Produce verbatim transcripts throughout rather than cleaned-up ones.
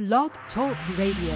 Blog Talk Radio.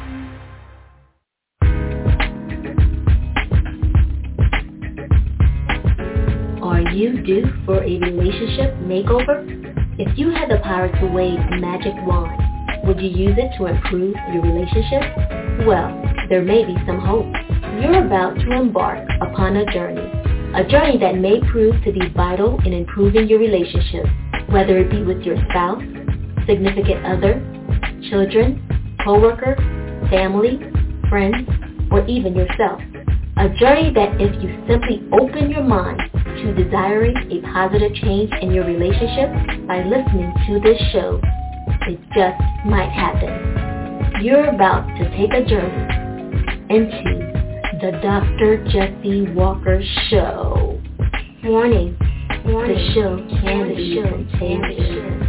Are you due for a relationship makeover? If you had the power to wave a magic wand, would you use it to improve your relationship? Well, there may be some hope. You're about to embark upon a journey. A journey that may prove to be vital in improving your relationship, whether it be with your spouse, significant other, children, co-worker, family, friends, or even yourself. A journey that if you simply open your mind to desiring a positive change in your relationship by listening to this show, it just might happen. You're about to take a journey into the Doctor Jesse Walker Show. Warning, Warning. The show can be contagious.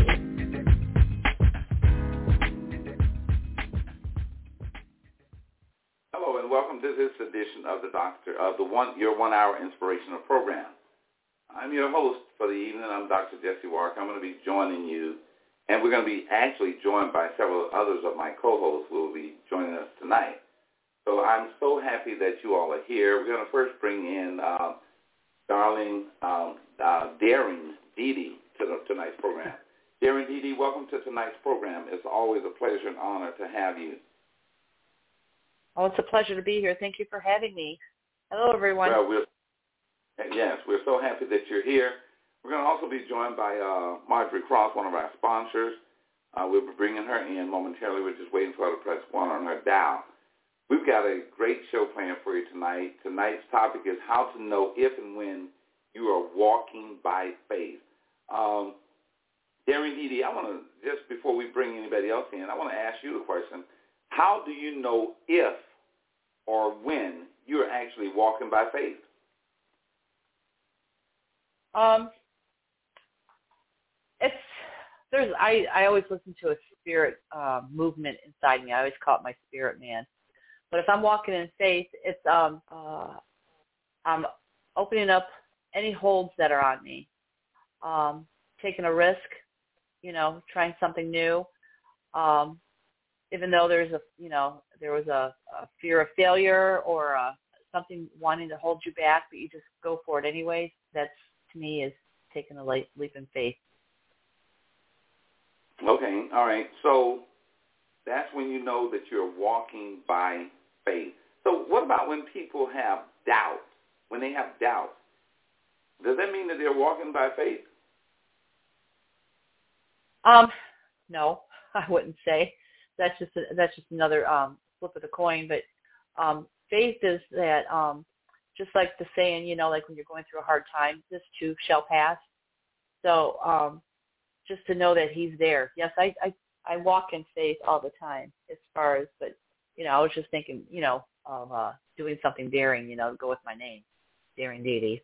Hello and welcome to this edition of the Doctor of the one your one hour inspirational program. I'm your host for the evening. I'm Doctor Jesse Walker. I'm going to be joining you, and we're going to be actually joined by several others of my co-hosts who will be joining us tonight. So I'm so happy that you all are here. We're going to first bring in uh, darling, um, uh, daring Dee Dee to the, tonight's program. Daring Dee Dee, welcome to tonight's program. It's always a pleasure and honor to have you. Oh, it's a pleasure to be here. Thank you for having me. Hello, everyone. Well, we're, yes, we're so happy that you're here. We're going to also be joined by uh, Marjorie Cross, one of our sponsors. Uh, we'll be bringing her in momentarily. We're just waiting for her to press one on her dial. We've got a great show planned for you tonight. Tonight's topic is how to know if and when you are walking by faith. Um, Darren Dee Dee, I want to, just before we bring anybody else in, I want to ask you a question. How do you know if or when you're actually walking by faith? Um, it's there's I, I always listen to a spirit uh, movement inside me. I always call it my spirit man. But if I'm walking in faith, it's um uh, I'm opening up any holds that are on me, um, taking a risk, you know, trying something new. Um, even though there's a, you know, there was a, a fear of failure or a, something wanting to hold you back, but you just go for it anyways, that's, to me, is taking a leap, leap in faith. Okay, all right. So that's when you know that you're walking by faith. So what about when people have doubt? When they have doubt, does that mean that they're walking by faith? Um, no, I wouldn't say. That's just a, that's just another um, flip of the coin. But um, faith is that um, just like the saying, you know, like when you're going through a hard time, this too shall pass. So um, just to know that he's there. Yes, I, I I walk in faith all the time as far as, but, you know, I was just thinking, you know, of uh, doing something daring, you know, go with my name, Daring Dee Dee.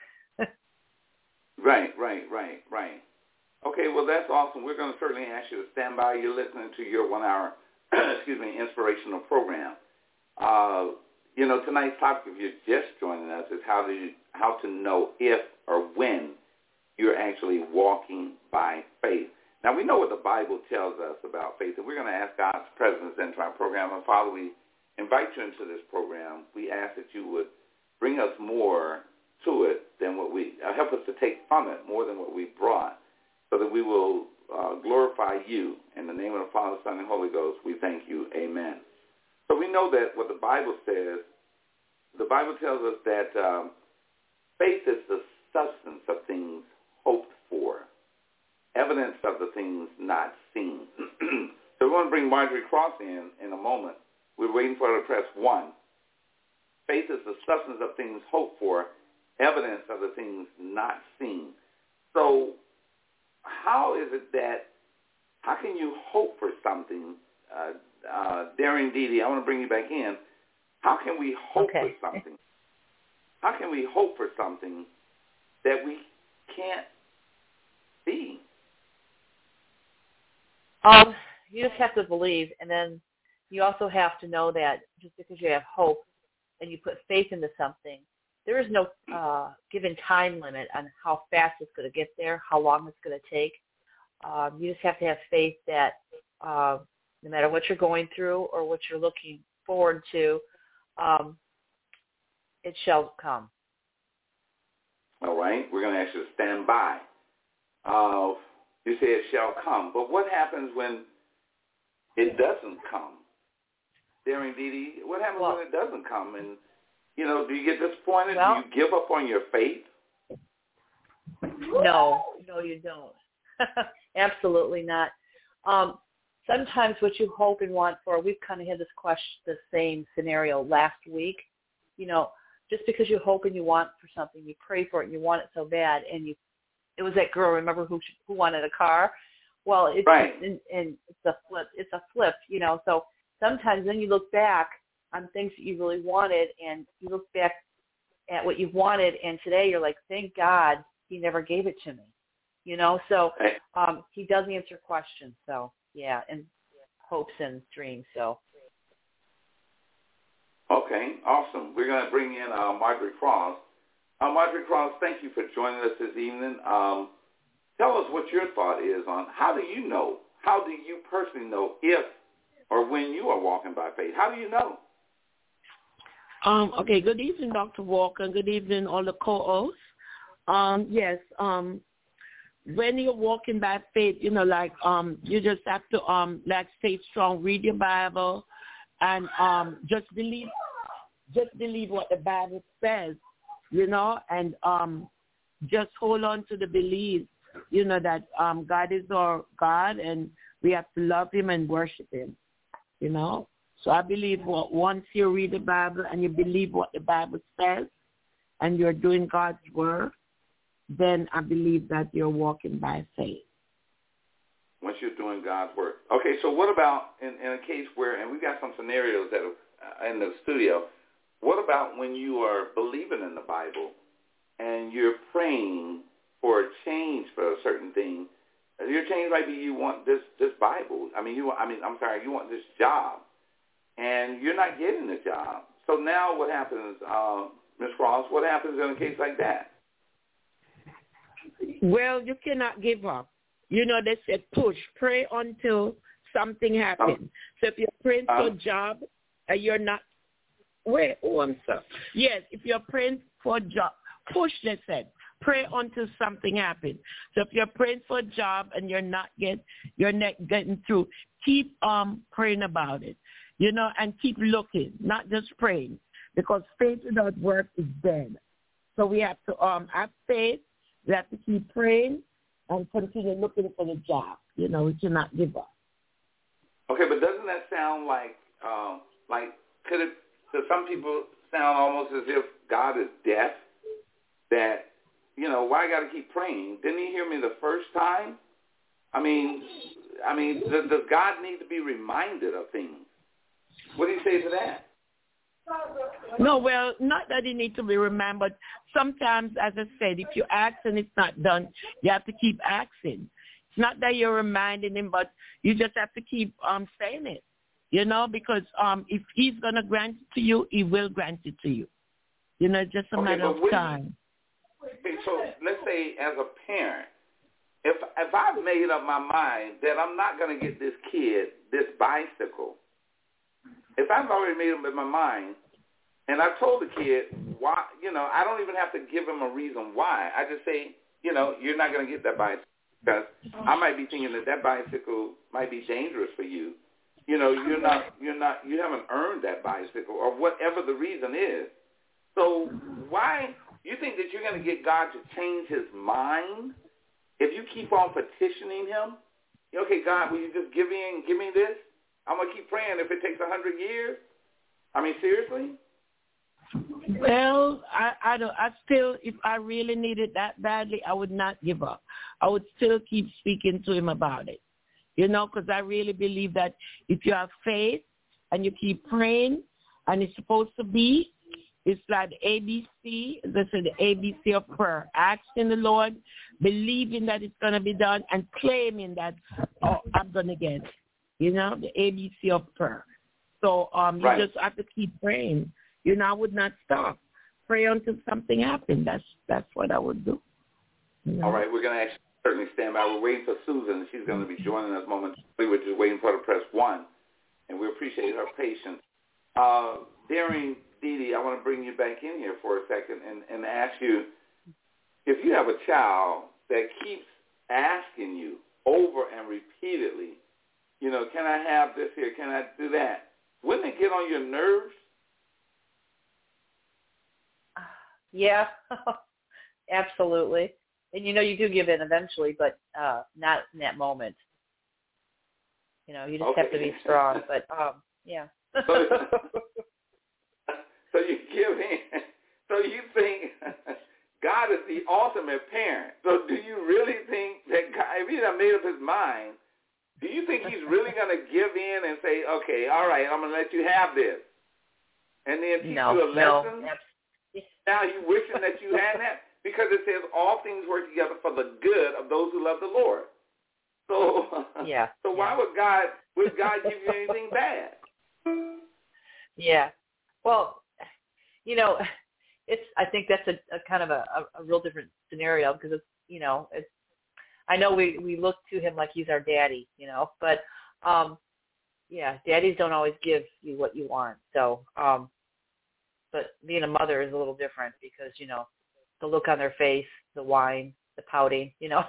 Right, right, right, right. Okay, well, that's awesome. We're going to certainly ask you to stand by. You're listening to your one-hour, excuse me, inspirational program. Uh, you know, tonight's topic, if you're just joining us, is how do you, how to know if or when you're actually walking by faith. Now, we know what the Bible tells us about faith, and we're going to ask God's presence into our program. And, Father, we invite you into this program. We ask that you would bring us more to it than what we, uh, help us to take from it more than what we brought, so that we will uh, glorify you. In the name of the Father, Son, and Holy Ghost, we thank you. Amen. So we know that what the Bible says, the Bible tells us that um, faith is the substance of things hoped for, evidence of the things not seen. So we want to bring Marjorie Cross in in a moment. We're waiting for her to press one. Faith is the substance of things hoped for, evidence of the things not seen. So how is it that, how can you hope for something? Uh, uh, Daring Dee Dee, I want to bring you back in. How can we hope okay. for something? How can we hope for something that we can't see? Um, you just have to believe, and then you also have to know that just because you have hope and you put faith into something, there is no uh, given time limit on how fast it's going to get there, how long it's going to take. Um, you just have to have faith that uh, no matter what you're going through or what you're looking forward to, um, it shall come. All right. We're going to ask you to stand by. Uh, you say it shall come. But what happens when it doesn't come? Daring Dee, what happens well, when it doesn't come? And, you know, do you get disappointed? Well, do you give up on your faith? No, no, you don't. Absolutely not. Um, sometimes what you hope and want for, we've kind of had this question, the same scenario last week. You know, just because you hope and you want for something, you pray for it and you want it so bad, and you, it was that girl, remember, who who wanted a car? Well, it's right. and, and it's a flip. It's a flip, you know. So sometimes then you look back on things that you really wanted, and you look back at what you've wanted, and today you're like, thank God he never gave it to me, you know. So um, he does answer questions. So yeah, and hopes and dreams. So. Okay, awesome. We're going to bring in uh, Marjorie Cross. Uh, Marjorie Cross, thank you for joining us this evening. Um, tell us what your thought is on how do you know, how do you personally know if or when you are walking by faith? How do you know? Um, okay, good evening, Doctor Walker, and good evening, all the co-hosts. Um, yes, um, when you're walking by faith, you know, like um, you just have to, um, like, stay strong, read your Bible, and um, just believe, just believe what the Bible says, you know, and um, just hold on to the belief, you know, that um, God is our God, and we have to love him and worship him, you know. So I believe what once you read the Bible and you believe what the Bible says, and you're doing God's word, then I believe that you're walking by faith. Once you're doing God's work. Okay, so what about in, in a case where, and we've got some scenarios that are in the studio, what about when you are believing in the Bible and you're praying for a change for a certain thing? Your change might be you want this, this Bible. I mean, you. I mean, I'm sorry, you want this job, and you're not getting the job. So now what happens, uh, Miz Cross, what happens in a case like that? Well, you cannot give up. You know, they said push, pray until something happens. Um, so if you're praying um, for a job and you're not, wait, oh, I'm sorry. Yes, if you're praying for a job, push, they said, pray until something happens. So if you're praying for a job and you're not get, you're not getting through, keep um praying about it, you know, and keep looking, not just praying, because faith without work is dead. So we have to um have faith. We have to keep praying and continue looking for the job. You know, we cannot give up. Okay, but doesn't that sound like, um, like, could it, to some people sound almost as if God is deaf? That, you know, why I got to keep praying? Didn't he hear me the first time? I mean, I mean, does, does God need to be reminded of things? What do you say to that? No, well, not that you need to be remembered. Sometimes, as I said, if you ask and it's not done, you have to keep asking. It's not that you're reminding him, but you just have to keep um saying it, you know, because um if he's going to grant it to you, he will grant it to you. You know, it's just a okay, matter of time. You, okay, so let's say as a parent, if if I've made up my mind that I'm not going to get this kid this bicycle, if I've already made up in my mind, and I told the kid why, you know, I don't even have to give him a reason why. I just say, you know, you're not going to get that bicycle because I might be thinking that that bicycle might be dangerous for you. You know, you're not, you're not, you haven't earned that bicycle or whatever the reason is. So why you think that you're going to get God to change his mind if you keep on petitioning him? Okay, God, will you just give me give me this? I'm going to keep praying if it takes a hundred years. I mean, seriously? Well, I, I don't. I still, if I really needed that badly, I would not give up. I would still keep speaking to him about it, you know, because I really believe that if you have faith and you keep praying, and it's supposed to be, it's like the A B C. This is the A B C of prayer: asking the Lord, believing that it's going to be done, and claiming that oh, I'm going to get it. You know, the A B C of prayer. So um, you right. just have to keep praying. You know, I would not stop. Pray until something happens. That's that's what I would do. You know? All right, we're going to ask certainly stand by. We're waiting for Susan. She's going to be joining us momentarily. We're just waiting for her to press one, and we appreciate her patience. Uh, Daring Dee Dee, I want to bring you back in here for a second and, and ask you, if you have a child that keeps asking you over and repeatedly, you know, can I have this here, can I do that? Wouldn't it get on your nerves? Yeah, absolutely. And, you know, you do give in eventually, but uh, not in that moment. You know, you just okay. have to be strong. But, um, yeah. so, so you give in. So you think God is the ultimate parent. So do you really think that God, if he done made up his mind, do you think he's really going to give in and say, okay, all right, I'm going to let you have this, and then teach no, you a lesson? No. Now you wishing that you had that? Because it says all things work together for the good of those who love the Lord. So, yeah. so why yeah. would God would God give you anything bad? Yeah. Well, you know, it's. I think that's a, a kind of a, a, a real different scenario because it's. You know, it's. I know we, we look to him like he's our daddy. You know, but um, yeah, daddies don't always give you what you want. So, um, but being a mother is a little different because you know. The look on their face, the whine, the pouting, you know.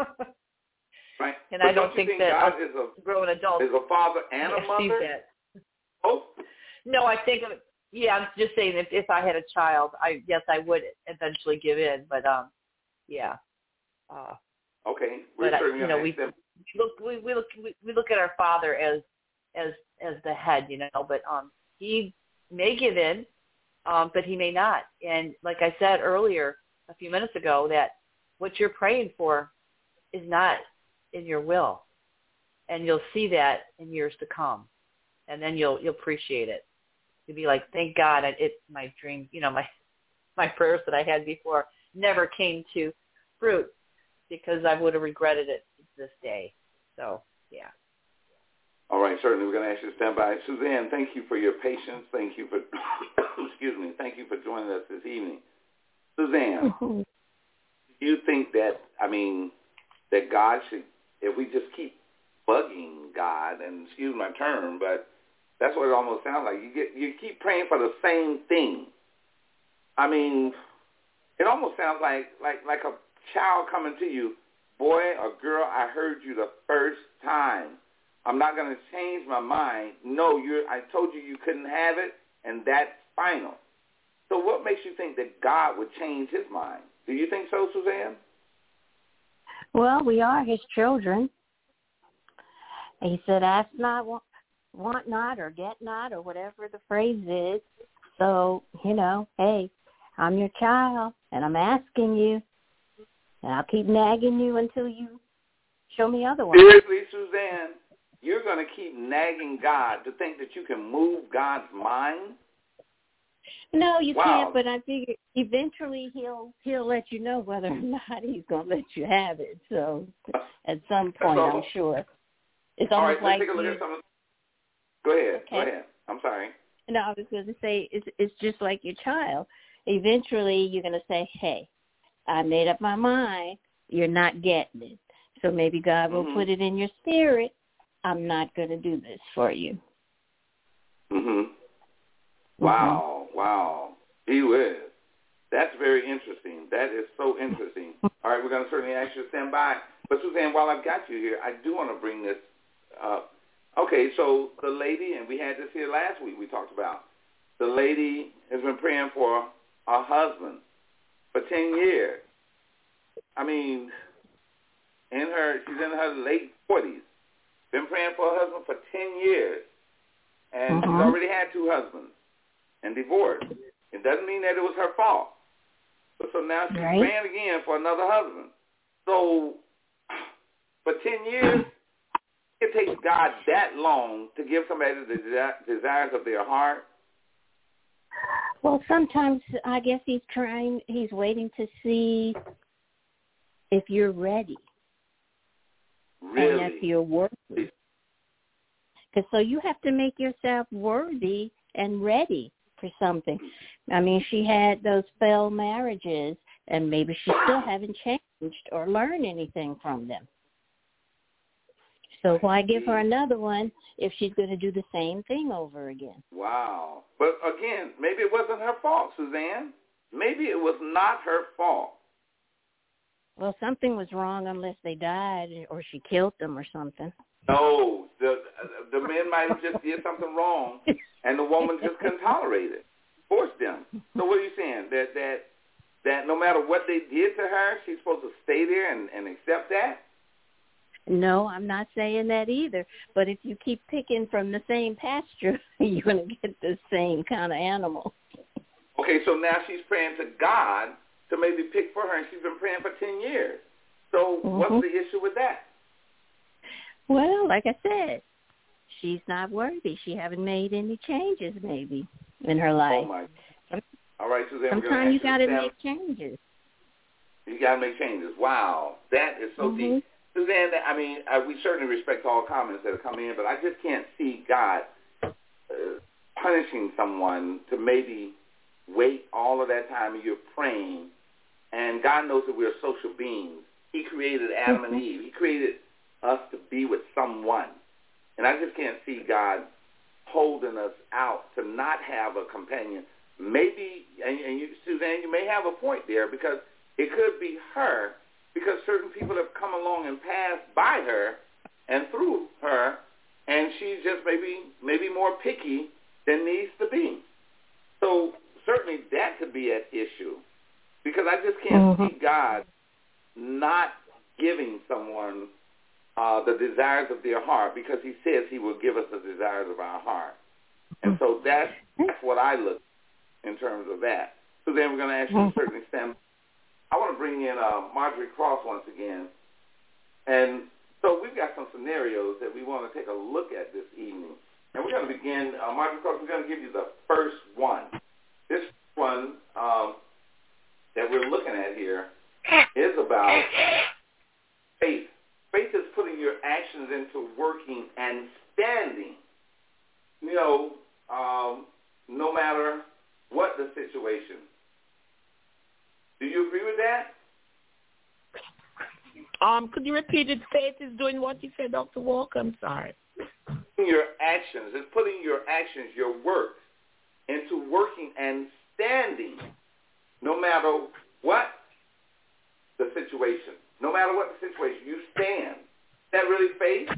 Right. And but I don't, don't think think that God is a grown adult is a father and a mother. That. Oh. No, I think of it. Yeah, I'm just saying if if I had a child, I yes, I would eventually give in, but um, yeah. Uh, okay. We're but certainly I, you know, we them. look we, we look we, we look at our father as as as the head, you know, but um, he may give in. Um, but he may not. And like I said earlier, a few minutes ago, that what you're praying for is not in your will. And you'll see that in years to come. And then you'll you'll appreciate it. You'll be like, thank God, I, it my dream, you know, my my prayers that I had before never came to fruit because I would have regretted it this day. So, yeah. All right, certainly we're going to ask you to stand by. Suzanne, thank you for your patience. Thank you for, excuse me, thank you for joining us this evening. Suzanne, mm-hmm. do you think that, I mean, that God should, if we just keep bugging God, and excuse my term, but that's what it almost sounds like. You get, you keep praying for the same thing. I mean, it almost sounds like, like, like a child coming to you, boy or girl, I heard you the first time. I'm not going to change my mind. No, you're, I told you you couldn't have it, and that's final. So what makes you think that God would change his mind? Do you think so, Suzanne? Well, we are his children. He said, ask not, want not, or get not, or whatever the phrase is. So, you know, hey, I'm your child, and I'm asking you, and I'll keep nagging you until you show me otherwise. Seriously, Suzanne? You're going to keep nagging God to think that you can move God's mind? No, you wow. can't, but I figure eventually he'll he'll let you know whether or not he's going to let you have it. So at some point, I'm sure. It's All almost right, let's like take a look you, at some of, Go ahead. Okay. Go ahead. I'm sorry. No, I was going to say it's it's just like your child. Eventually, you're going to say, hey, I made up my mind. You're not getting it. So maybe God will mm-hmm. put it in your spirit. I'm not going to do this for you. Mhm. Wow, mm-hmm. wow. Gee whiz. That's very interesting. That is so interesting. All right, we're going to certainly ask you to stand by. But, Suzanne, while I've got you here, I do want to bring this up. Okay, so the lady, and we had this here last week we talked about, the lady has been praying for her husband for ten years. I mean, in her, she's in her late forties. Been praying for her husband for ten years, and uh-huh. she's already had two husbands and divorced. It doesn't mean that it was her fault. But so now she's right. praying again for another husband. So for ten years, it takes God that long to give somebody the desires of their heart. Well, sometimes I guess he's trying, he's waiting to see if you're ready. Really? And if you're worthy. Because so you have to make yourself worthy and ready for something. I mean, she had those failed marriages and maybe she still haven't changed or learned anything from them. So why give her another one if she's going to do the same thing over again? Wow. But again, maybe it wasn't her fault, Suzanne. Maybe it was not her fault. Well, something was wrong unless they died or she killed them or something. No, the the men might have just did something wrong, and the woman just couldn't tolerate it, forced them. So what are you saying? That that that no matter what they did to her, she's supposed to stay there and, and accept that? No, I'm not saying that either. But if you keep picking from the same pasture, you're going to get the same kind of animal. Okay, so now she's praying to God to maybe pick for her, and she's been praying for ten years. So mm-hmm. what's the issue with that? Well, like I said, she's not worthy. She haven't made any changes maybe in her life. Oh, my. All right, Suzanne. Sometimes you got to Sam. make changes. You got to make changes. Wow, that is so mm-hmm. deep. Suzanne, I mean, uh, we certainly respect all comments that have come in, but I just can't see God uh, punishing someone to maybe wait all of that time and you're praying, and God knows that we're social beings. He created Adam and Eve. He created us to be with someone. And I just can't see God holding us out to not have a companion. Maybe, and, and you, Suzanne, you may have a point there, because it could be her, because certain people have come along and passed by her and through her, and she's just maybe maybe more picky than needs to be. So certainly that could be an issue, because I just can't mm-hmm. see God not giving someone uh, the desires of their heart, because he says he will give us the desires of our heart. And so that's, that's what I look in terms of that. So then we're going to ask you to a certain extent. I want to bring in uh, Marjorie Cross once again. And so we've got some scenarios that we want to take a look at this evening. And we're going to begin, uh, Marjorie Cross, we're going to give you the first one. This one um, that we're looking at here is about faith. Faith is putting your actions into working and standing, you know, um, no matter what the situation. Do you agree with that? Um, could you repeat it? Faith is doing what you said, Doctor Walker? I'm sorry. Your actions. It's putting your actions, your work, into working and standing, no matter what the situation. No matter what the situation, you stand. Is that really faith?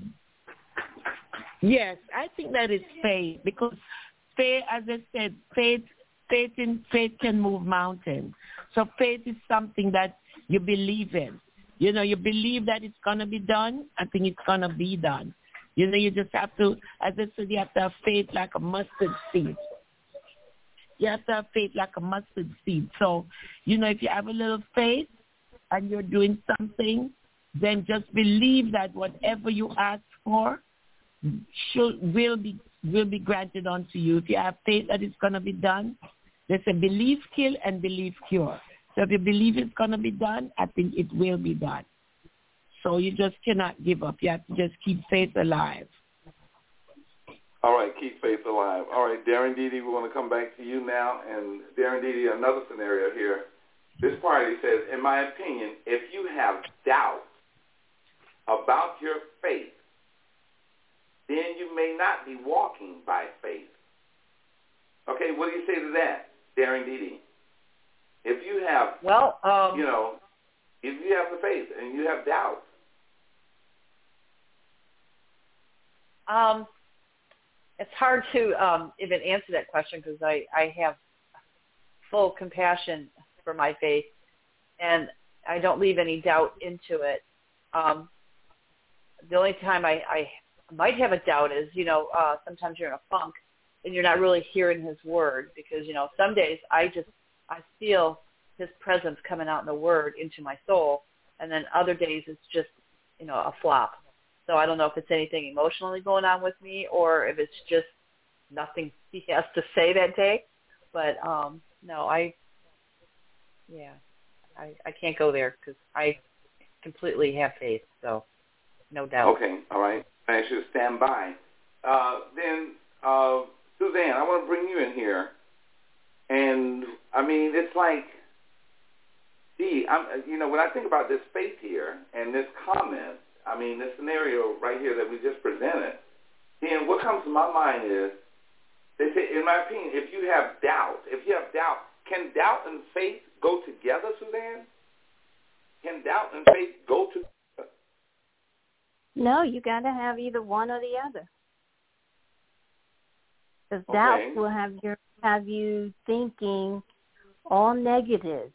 Yes, I think that is faith, because faith, as I said, faith, faith in faith can move mountains. So faith is something that you believe in. You know, you believe that it's going to be done. I think it's going to be done. You know, you just have to, as I said, you have to have faith like a mustard seed. You have to have faith like a mustard seed. So, you know, if you have a little faith and you're doing something, then just believe that whatever you ask for should will be will be granted unto you. If you have faith that it's going to be done, there's a belief kill and belief cure. So if you believe it's going to be done, I think it will be done. So you just cannot give up. You have to just keep faith alive. All right, keep faith alive. All right, Darren Dede, we want to come back to you now. And Darren Dede, another scenario here. This party says, in my opinion, if you have doubt about your faith, then you may not be walking by faith. Okay, what do you say to that, Darren Dede? If you have, well, um, you know, if you have the faith and you have doubt. Um, it's hard to um, even answer that question, because I, I have full compassion for my faith, and I don't leave any doubt into it. Um, the only time I, I might have a doubt is, you know, uh, sometimes you're in a funk and you're not really hearing his word, because, you know, some days I just, I feel his presence coming out in the word into my soul, and then other days it's just, you know, a flop. So I don't know if it's anything emotionally going on with me, or if it's just nothing he has to say that day. But um, no, I, yeah, I, I can't go there, because I completely have faith, so no doubt. Okay, all right. I ask you to stand by. Uh, then, uh, Suzanne, I want to bring you in here. And, I mean, it's like D, I'm, you know, when I think about this faith here and this comment, I mean, this scenario right here that we just presented, then what comes to my mind is, they say, in my opinion, if you have doubt, if you have doubt, can doubt and faith go together, Suzanne? Can doubt and faith go together? No, you got to have either one or the other. Because Okay. doubt will have your have you thinking all negative.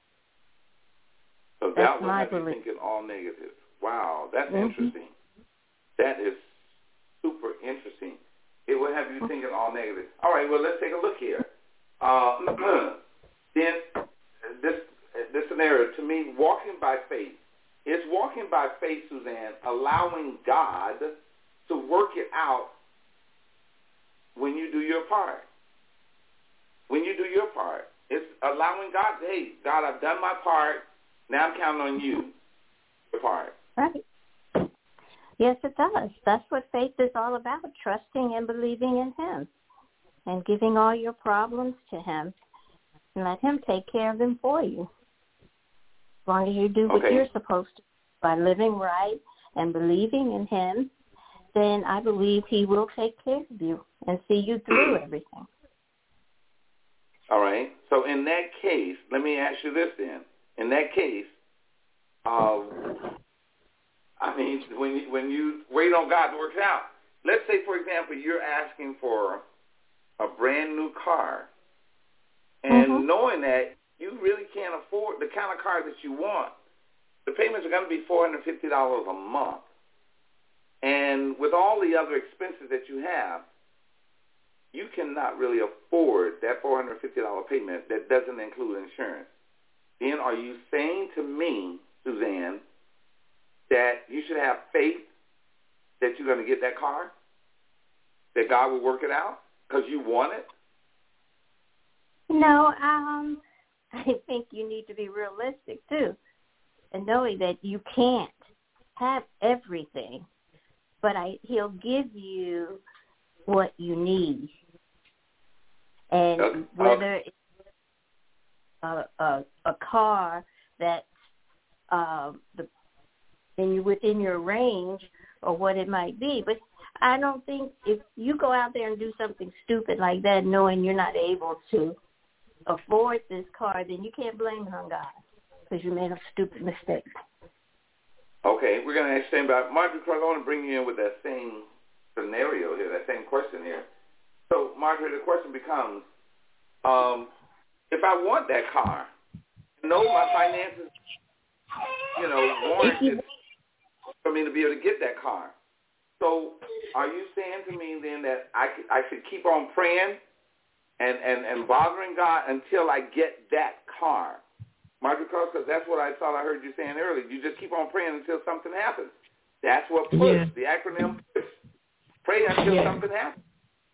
So That's doubt will my have you belief. thinking all negative. Wow, that's Mm-hmm. interesting. That is super interesting. It will have you Mm-hmm. thinking all negative. All right, well, let's take a look here. Uh, then this this scenario, to me, walking by faith, is walking by faith, Suzanne, allowing God to work it out when you do your part. When you do your part. It's allowing God, hey, God, I've done my part. Now I'm counting on you, your part. Right. Yes, it does. That's what faith is all about, trusting and believing in him and giving all your problems to him and let him take care of them for you. As long as you do what Okay. you're supposed to by living right and believing in him, then I believe he will take care of you and see you through everything. All right. So in that case, let me ask you this then. In that case, um, I mean, when you, when you wait on God to work it out, let's say, for example, you're asking for a brand new car, and Mm-hmm. knowing that you really can't afford the kind of car that you want, the payments are going to be four hundred fifty dollars a month. And with all the other expenses that you have, you cannot really afford that four hundred fifty dollars payment that doesn't include insurance. Then are you saying to me, Suzanne, that you should have faith that you're going to get that car? That God will work it out because you want it? No, um, I think you need to be realistic, too, and knowing that you can't have everything, but I, he'll give you what you need. And Okay. whether it's a, a, a car that's uh, the, in, within your range or what it might be, but I don't think if you go out there and do something stupid like that knowing you're not able to afford this car, then you can't blame it on God because you made a stupid mistake. Okay, we're going to extend about Margaret Clark. I want to bring you in with that same scenario here, that same question here. So, Margaret, the question becomes, um, if I want that car, know my finances, you know, warranted for me to be able to get that car. So, are you saying to me then that I, I should keep on praying and, and, and bothering God until I get that car? Margaret Cross, because that's what I thought I heard you saying earlier. You just keep on praying until something happens. That's what push, Yeah. the acronym push. Pray until Yeah. something happens.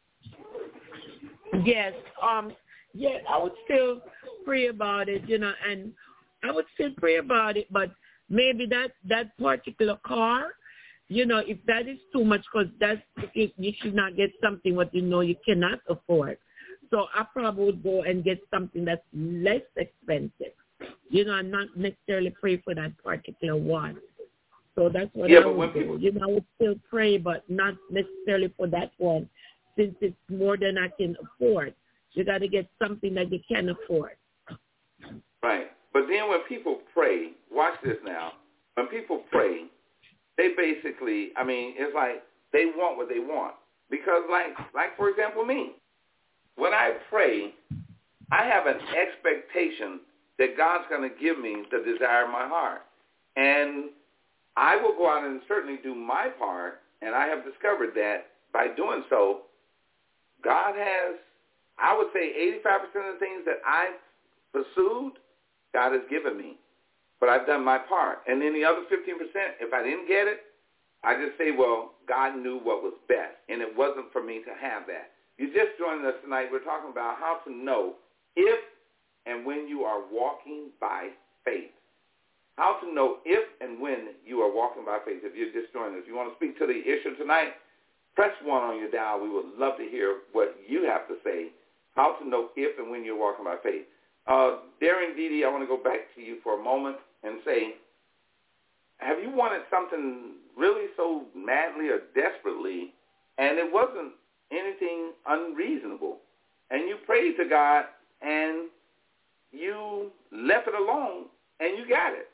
Yes. Um. Yeah, I would still pray about it, you know, and I would still pray about it, but maybe that, that particular car, you know, if that is too much, because that's, if you should not get something what you know you cannot afford. So I probably would go and get something that's less expensive, you know, and not necessarily pray for that particular one. So that's what Yeah, I but when would do. people- You know, I would still pray, but not necessarily for that one, since it's more than I can afford. You got to get something that you can afford. Right. But then when people pray, watch this now. When people pray, they basically, I mean, it's like they want what they want. Because like, like for example, me, when I pray, I have an expectation that God's going to give me the desire of my heart. And I will go out and certainly do my part, and I have discovered that by doing so, God has, I would say eighty-five percent of the things that I've pursued, God has given me. But I've done my part. And then the other fifteen percent, if I didn't get it, I just say, well, God knew what was best, and it wasn't for me to have that. You just joined us tonight. We're talking about how to know if and when you are walking by faith. How to know if and when you are walking by faith. If you're just joining us, if you want to speak to the issue tonight, press one on your dial. We would love to hear what you have to say. How to know if and when you're walking by faith. Uh, Darren Dede, I want to go back to you for a moment and say, have you wanted something really so madly or desperately, and it wasn't anything unreasonable, and you prayed to God, and you left it alone, and you got it?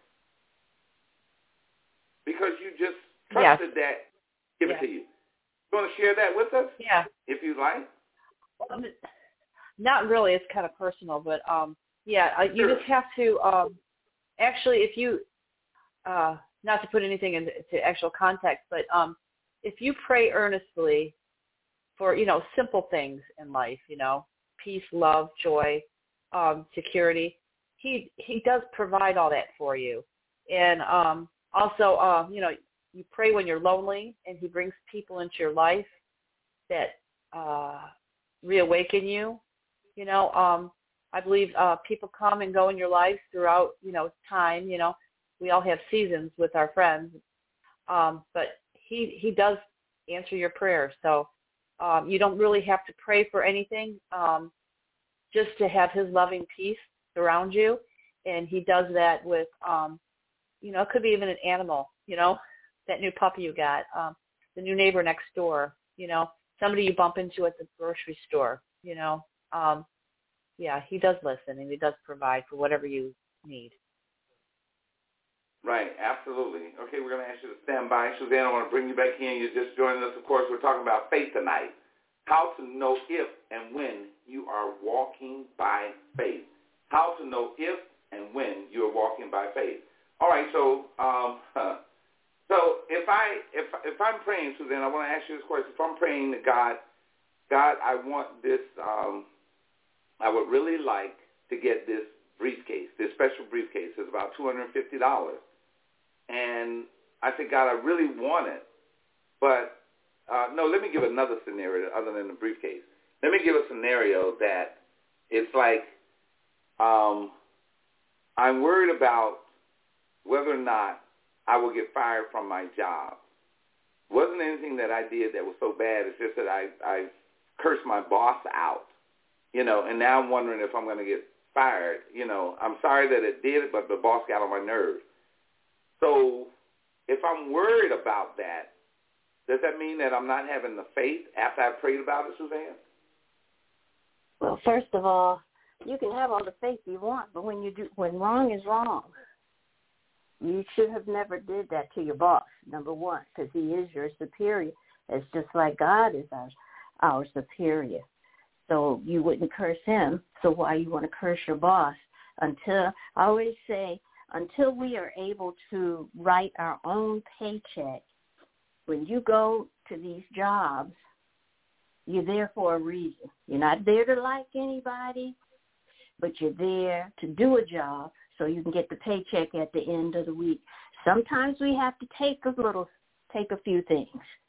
Because you just trusted yes. that, give yes. it to you. You want to share that with us? Yeah. If you'd like? Well, not really. It's kind of personal, but um, yeah, you sure. just have to um, actually, if you, uh, not to put anything into actual context, but um, if you pray earnestly for, you know, simple things in life, you know, peace, love, joy, um, security, he he does provide all that for you. And um, also, um, you know, you pray when you're lonely, and he brings people into your life that uh, reawaken you. You know, um, I believe uh, people come and go in your life throughout, you know, time. You know, we all have seasons with our friends, um, but he he does answer your prayers. So um, you don't really have to pray for anything, um, just to have his loving peace surround you. And he does that with, um, you know, it could be even an animal, you know, that new puppy you got, um, the new neighbor next door, you know, somebody you bump into at the grocery store, you know. Um, yeah, he does listen, and he does provide for whatever you need. Right, absolutely. Okay, we're going to ask you to stand by. Suzanne, I want to bring you back in. You just joined us. Of course, we're talking about faith tonight. How to know if and when you are walking by faith. How to know if and when you are walking by faith. All right, so um, huh. so if I if if I'm praying, Suzanne, I want to ask you this question. If I'm praying to God, God, I want this. Um, I would really like to get this briefcase. This special briefcase is about two hundred fifty dollars. And I said, God, I really want it, but uh, no, let me give another scenario other than the briefcase. Let me give a scenario that it's like um, I'm worried about whether or not I will get fired from my job. It wasn't anything that I did that was so bad. It's just that I, I cursed my boss out, you know, and now I'm wondering if I'm going to get fired. You know, I'm sorry that it did it, but the boss got on my nerves. So if I'm worried about that, does that mean that I'm not having the faith after I've prayed about it, Suzanne? Well, first of all, you can have all the faith you want, but when you do, when wrong is wrong, you should have never did that to your boss, number one, because he is your superior. It's just like God is our, our superior. So you wouldn't curse him, so why you want to curse your boss? Until, I always say, until we are able to write our own paycheck, when you go to these jobs, you're there for a reason. You're not there to like anybody, but you're there to do a job so you can get the paycheck at the end of the week. Sometimes we have to take a little, take a few things,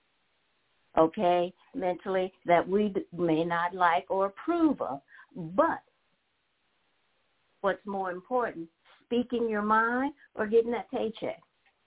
okay, mentally, that we may not like or approve of. But what's more important, speaking your mind or getting that paycheck?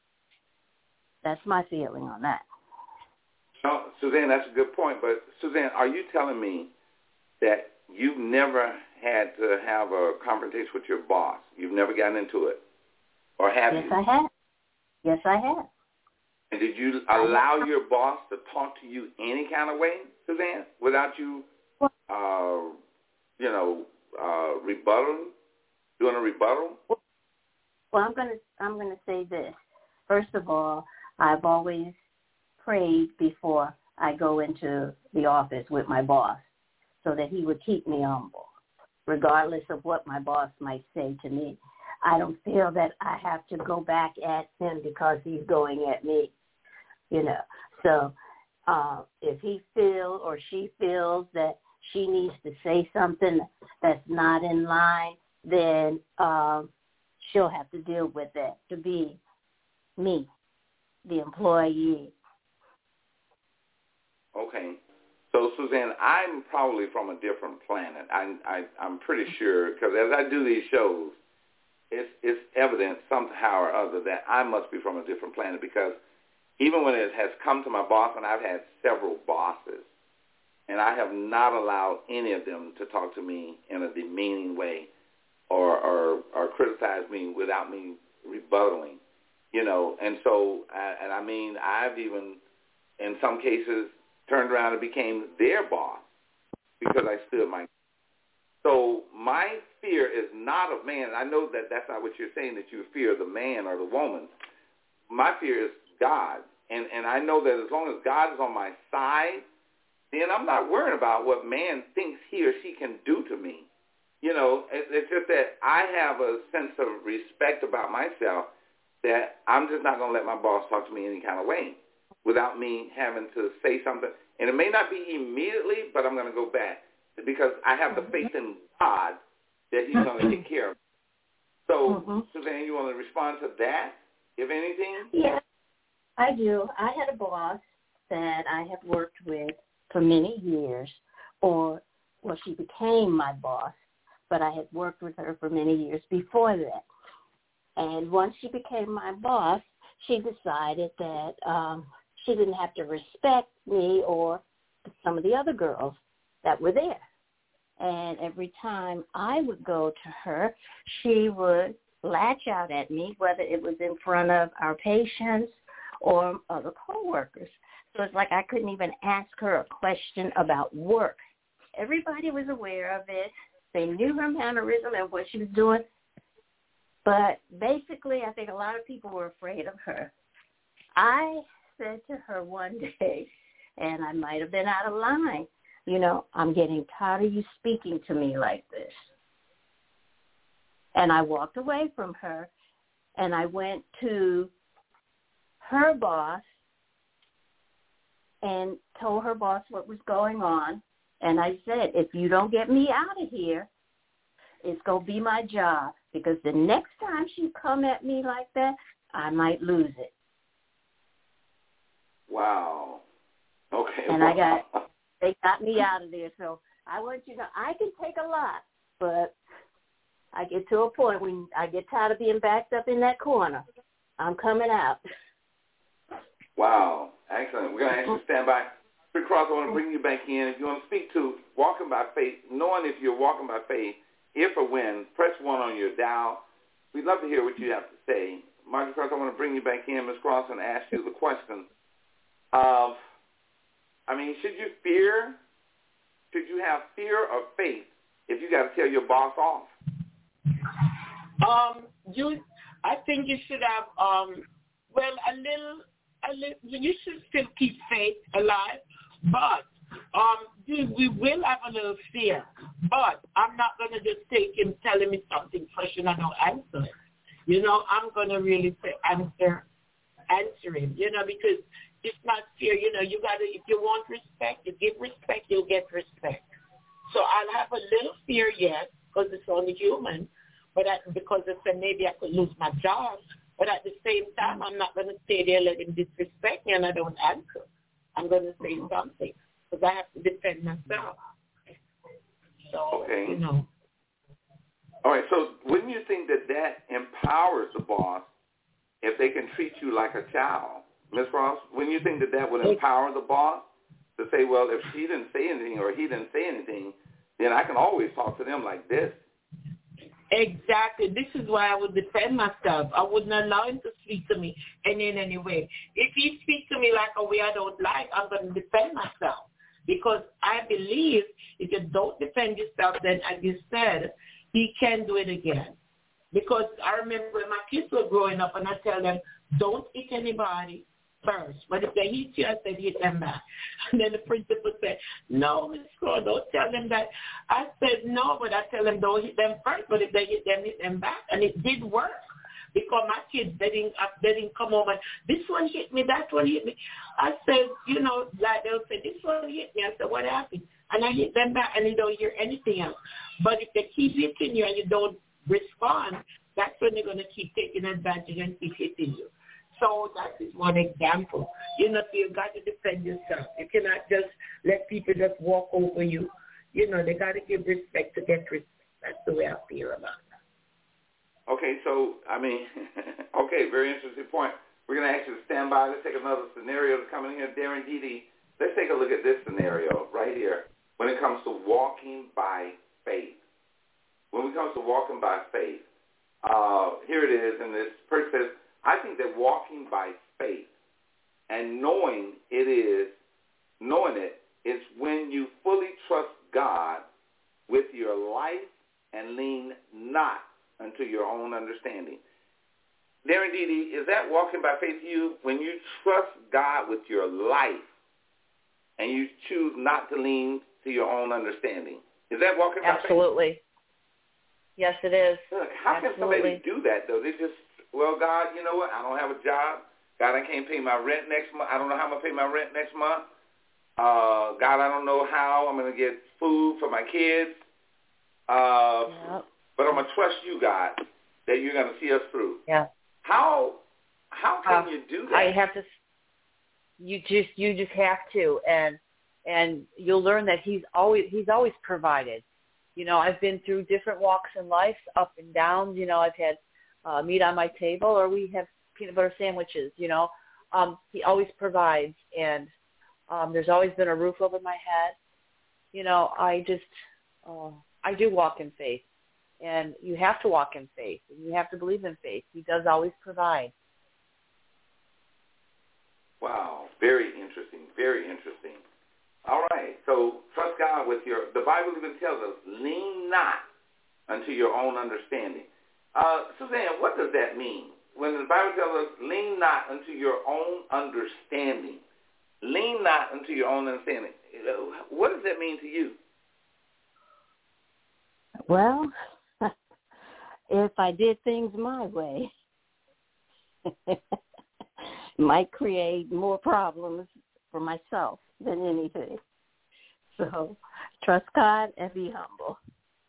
That's my feeling on that. No, Suzanne, that's a good point. But, Suzanne, are you telling me that you've never had to have a confrontation with your boss? You've never gotten into it? Or have yes, you? Yes, I have. Yes, I have. And did you allow your boss to talk to you any kind of way, Suzanne, without you, uh, you know, uh, rebuttal, doing a rebuttal? Well, I'm going to I'm going to say this. First of all, I've always prayed before I go into the office with my boss so that he would keep me humble, regardless of what my boss might say to me. I don't feel that I have to go back at him because he's going at me, you know. So uh, if he feels or she feels that she needs to say something that's not in line, then um, she'll have to deal with that to be me, the employee. Okay. So, Suzanne, I'm probably from a different planet. I, I, I'm pretty sure, because as I do these shows, it's, it's evident somehow or other that I must be from a different planet, because even when it has come to my boss, and I've had several bosses, and I have not allowed any of them to talk to me in a demeaning way. or, or, or criticize me without me rebuttaling, you know. And so, and I mean, I've even, in some cases, turned around and became their boss because I stood my. So my fear is not of man. I know that that's not what you're saying, that you fear the man or the woman. My fear is God. And, and I know that as long as God is on my side, then I'm not worrying about what man thinks he or she can do to me. You know, it, it's just that I have a sense of respect about myself that I'm just not going to let my boss talk to me any kind of way without me having to say something. And it may not be immediately, but I'm going to go back because I have the faith in God that he's going to take care of me. So, mm-hmm. Suzanne, you want to respond to that, if anything? Yes, I do. I had a boss that I had worked with for many years, or, well, she became my boss, but I had worked with her for many years before that. And once she became my boss, she decided that um, she didn't have to respect me or some of the other girls that were there. And every time I would go to her, she would latch out at me, whether it was in front of our patients or other coworkers. So it's like I couldn't even ask her a question about work. Everybody was aware of it. They knew her mannerism and what she was doing. But basically, I think a lot of people were afraid of her. I said to her one day, and I might have been out of line, you know, I'm getting tired of you speaking to me like this. And I walked away from her, and I went to her boss and told her boss what was going on. And I said, if you don't get me out of here, it's going to be my job, because the next time she come at me like that, I might lose it. Wow. Okay. And wow. I got, they got me out of there. So I want you to know, I can take a lot, but I get to a point when I get tired of being backed up in that corner. I'm coming out. Wow. Excellent. We're going to ask you to stand by. Rick Cross, I want to bring you back in. If you want to speak to Walking by Faith, knowing if you're walking by faith, if or when, press one on your dial. We'd love to hear what you have to say. Margaret Cross, I want to bring you back in, Miz Cross, and ask you the question of, I mean, should you fear, should you have fear or faith if you got to tell your boss off? Um, you, I think you should have, um, well, a little, a little, you should still keep faith alive, but um, you, we will have a little fear. But I'm not going to just take him telling me something fresh and I don't answer it. You know, I'm going to really say answer, answer him, you know, because it's not fear. You know, you got to, if you want respect, you give respect, you'll get respect. So I'll have a little fear, yes, because it's only human, but I, because I said maybe I could lose my job. But at the same time, I'm not going to stay there let him disrespect me and I don't answer. I'm going to say something because I have to defend myself. So, okay. you know. All right, so wouldn't you think that that empowers the boss if they can treat you like a child? Miz Cross, wouldn't you think that that would empower the boss to say, well, if she didn't say anything or he didn't say anything, then I can always talk to them like this? Exactly. This is why I would defend myself. I wouldn't allow him to speak to me in, in any way. If he speaks to me like a way I don't like, I'm going to defend myself. Because I believe if you don't defend yourself, then as you said, he can do it again. Because I remember when my kids were growing up and I tell them, don't hit anybody first. But if they hit you, I said, hit them back. And then the principal said, no, Miz Cross, don't tell them that. I said, no, but I tell them don't hit them first. But if they hit them, hit them back. And it did work. Because my kids, they didn't, they didn't come over and this one hit me, that one hit me. I said, you know, like they'll say, this one hit me. I said, what happened? And I hit them back and you don't hear anything else. But if they keep hitting you and you don't respond, that's when they're going to keep taking advantage and keep hitting you. So that is one example. You know, so you got to defend yourself. You cannot just let people just walk over you. You know, they got to give respect to get respect. That's the way I feel about it. Okay, so, I mean, okay, very interesting point. We're going to ask you to stand by. Let's take another scenario that's coming here. Darren Dede, let's take a look at this scenario right here when it comes to walking by faith. When it comes to walking walking by faith. Uh, here it is, and this person says, I think that walking by faith and knowing it is, knowing it is when you fully trust God with your life and lean not unto your own understanding. Darren Dede, is that walking by faith to you when you trust God with your life and you choose not to lean to your own understanding? Is that walking by faith? Absolutely. Yes, it is. Look, how Absolutely. can somebody do that, though? They just, well, God, you know what? I don't have a job. God, I can't pay my rent next month. I don't know how I'm going to pay my rent next month. Uh, God, I don't know how I'm going to get food for my kids. Uh, yep. But I'm going to trust you, God, that you're going to see us through. Yeah. How how can uh, you do that? I have to. You just you just have to, and and you'll learn that he's always he's always provided. You know, I've been through different walks in life, up and downs. You know, I've had uh, meat on my table, or we have peanut butter sandwiches. You know, um, he always provides, and um, there's always been a roof over my head. You know, I just uh, I do walk in faith. And you have to walk in faith, and you have to believe in faith. He does always provide. Wow, very interesting, very interesting. All right, so trust God with your, the Bible even tells us, lean not unto your own understanding. Uh, Suzanne, what does that mean? When the Bible tells us, lean not unto your own understanding, lean not unto your own understanding, what does that mean to you? Well, if I did things my way, it might create more problems for myself than anything. So trust God and be humble.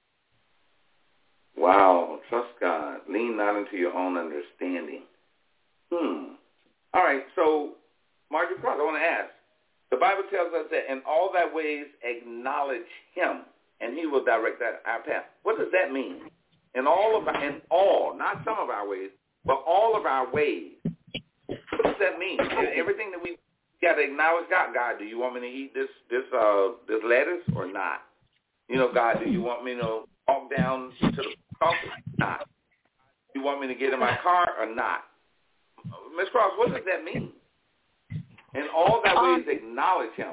Wow, trust God. Lean not into your own understanding. Hmm. All right, so Marjorie Cross, I want to ask. The Bible tells us that in all thy ways acknowledge him, and he will direct that, our path. What does that mean? In all of our, in all, not some of our ways, but all of our ways. What does that mean? Everything that we got to acknowledge God. God, do you want me to eat this this uh this lettuce or not? You know, God, do you want me to walk down to the coffee or not? Do you want me to get in my car or not? Miz Cross, what does that mean? In all thy ways acknowledge him.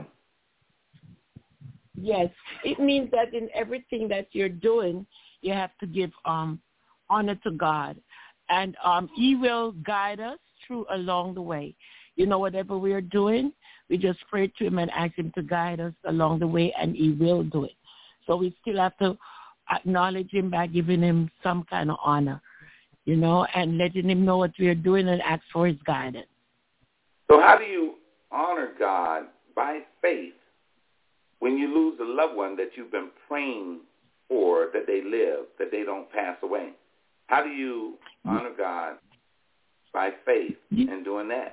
Yes, it means that in everything that you're doing, you have to give um, honor to God, and um, he will guide us through along the way. You know, whatever we are doing, we just pray to him and ask him to guide us along the way, and he will do it. So we still have to acknowledge him by giving him some kind of honor, you know, and letting him know what we are doing and ask for his guidance. So how do you honor God by faith when you lose a loved one that you've been praying for, that they live, that they don't pass away? How do you honor God by faith in doing that?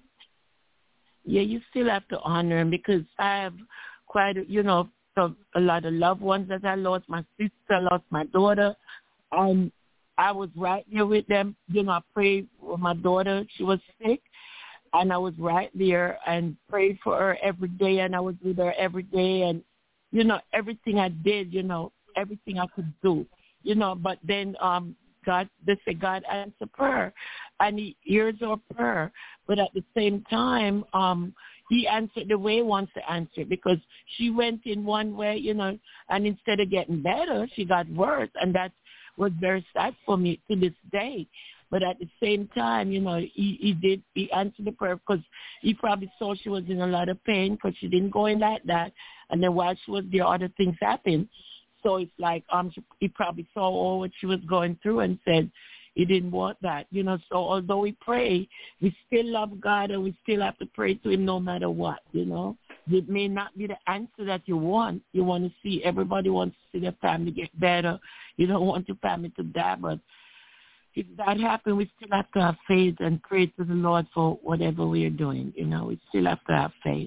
Yeah, you still have to honor him, because I have quite, a, you know, a, a lot of loved ones that I lost. My sister lost my daughter. Um, I was right there with them. You know, I prayed for my daughter. She was sick, and I was right there and prayed for her every day, and I was with her every day. And, you know, everything I did, you know, everything I could do, you know, but then um, God, they say God answers prayer, and he hears our prayer. But at the same time, um, he answered the way he wants to answer, because she went in one way, you know, and instead of getting better, she got worse. And that was very sad for me to this day. But at the same time, you know, he, he did, he answered the prayer, because he probably saw she was in a lot of pain, because she didn't go in like that. And then while she was there, other things happened. So it's like um, he probably saw all what she was going through and said he didn't want that, you know. So although we pray, we still love God, and we still have to pray to him no matter what, you know. It may not be the answer that you want. You want to see, everybody wants to see their family get better. You don't want your family to die, but if that happens, we still have to have faith and pray to the Lord for whatever we are doing, you know. We still have to have faith.